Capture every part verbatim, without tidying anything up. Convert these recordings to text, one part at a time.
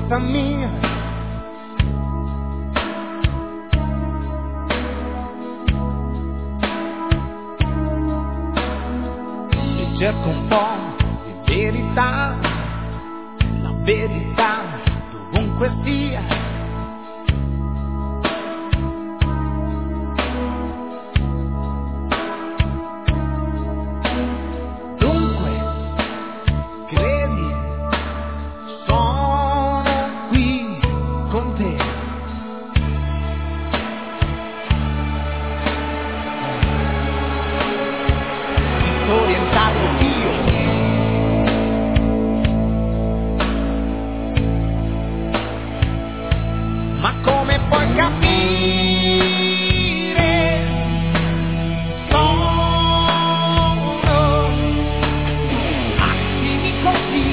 tutta mia. E cerco un po' di verità, la verità dovunque sia. Ma come puoi capire? Sono attimi così.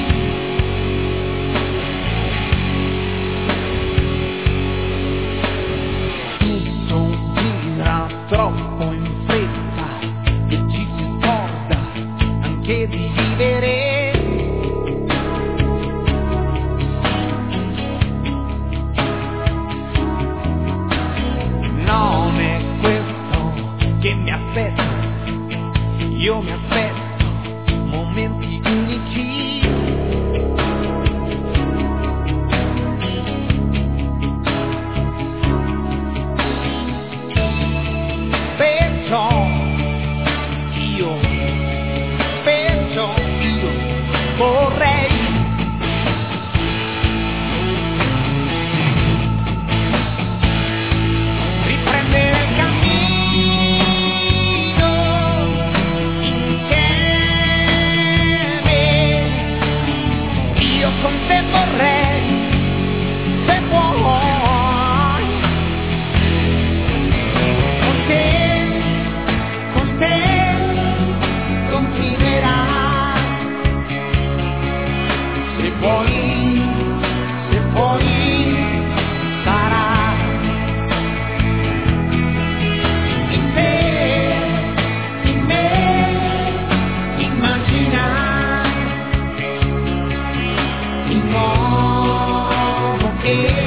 Tutto gira troppo in fretta e ci si scorda anche di vivere. Che mi aspetto, io mi aspetto momenti unici. Perciò io, perciò io vorrei riprendere il cammino. Con te vorrei, se vuoi, con te, con te continuerai, se vuoi, se vuoi sarà in te, in me, immagina. Yeah.